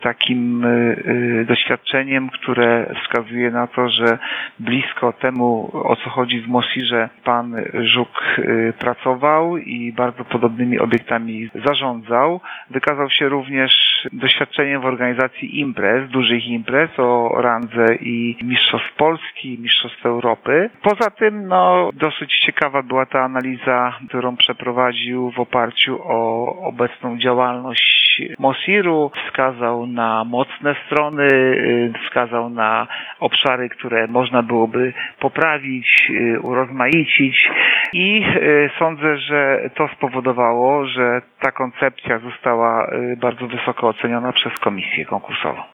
takim doświadczeniem, które wskazuje na to, że blisko temu, o co chodzi w Mosirze, pan Żuk pracował i bardzo podobnymi obiektami zarządzał. Wykazał się również doświadczeniem w organizacji imprez, dużych imprez o randze i mistrzostw Polski, mistrzostw Europy. Poza tym, dosyć ciekawa była ta analiza, którą przeprowadził w oparciu o obecną działalność Mosiru. Wskazał na mocne strony, wskazał na obszary, które można byłoby poprawić, urozmaicić i sądzę, że to spowodowało, że ta koncepcja została bardzo wysoko oceniona przez komisję konkursową.